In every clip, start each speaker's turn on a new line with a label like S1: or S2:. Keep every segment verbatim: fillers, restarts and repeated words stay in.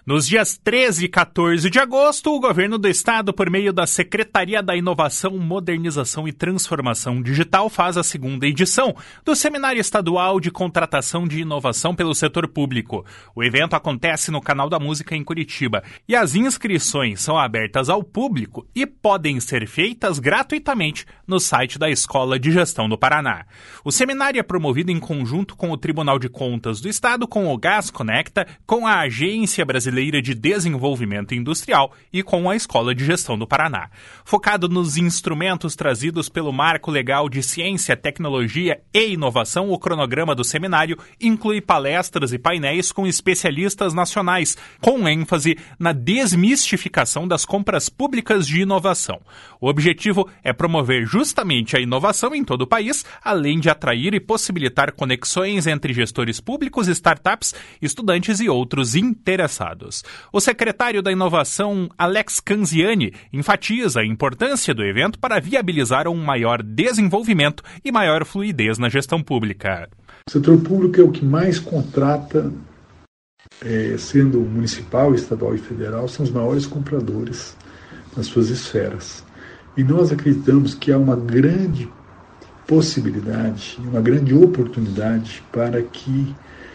S1: Nos dias treze e quatorze de agosto, o Governo do Estado, por meio da Secretaria da Inovação, Modernização e Transformação Digital, faz a segunda edição do Seminário Estadual de Contratação de Inovação pelo Setor Público. O evento acontece no Canal da Música em Curitiba e as inscrições são abertas ao público e podem ser feitas gratuitamente no site da Escola de Gestão do Paraná. O seminário é promovido em conjunto com o Tribunal de Contas do Estado, com o Gás Conecta, com a Agência Brasileira de Desenvolvimento Industrial e com a Escola de Gestão do Paraná. Focado nos instrumentos trazidos pelo Marco Legal de Ciência, Tecnologia e Inovação, o cronograma do seminário inclui palestras e painéis com especialistas nacionais, com ênfase na desmistificação das compras públicas de inovação. O objetivo é promover justamente a inovação em todo o país, além de atrair e possibilitar conexões entre gestores públicos, startups, estudantes e outros interessados. O secretário da Inovação, Alex Canziani, enfatiza a importância do evento para viabilizar um maior desenvolvimento e maior fluidez na gestão pública.
S2: O setor público é o que mais contrata, é, sendo municipal, estadual e federal, são os maiores compradores nas suas esferas. E nós acreditamos que há uma grande possibilidade, uma grande oportunidade para que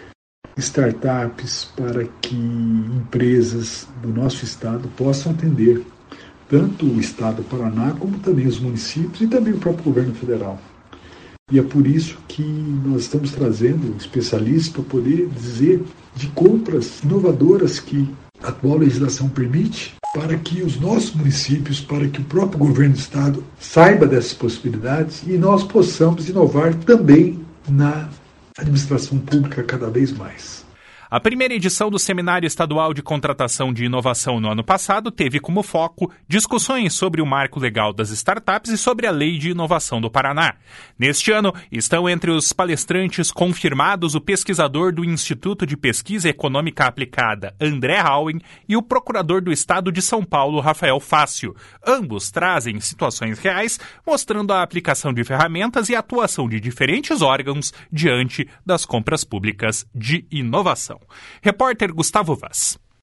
S2: startups, para que empresas do nosso estado possam atender tanto o estado do Paraná como também os municípios e também o próprio governo federal. E é por isso que nós estamos trazendo especialistas para poder dizer de compras inovadoras que a atual legislação permite, para que os nossos municípios, para que o próprio governo do estado saiba dessas possibilidades e nós possamos inovar também na administração pública cada vez mais.
S1: A primeira edição do Seminário Estadual de Contratação de Inovação no ano passado teve como foco discussões sobre o marco legal das startups e sobre a Lei de Inovação do Paraná. Neste ano, estão entre os palestrantes confirmados o pesquisador do Instituto de Pesquisa Econômica Aplicada, André Howen, e o procurador do Estado de São Paulo, Rafael Fácio. Ambos trazem situações reais, mostrando a aplicação de ferramentas e a atuação de diferentes órgãos diante das compras públicas de inovação. Repórter Gustavo Vaz.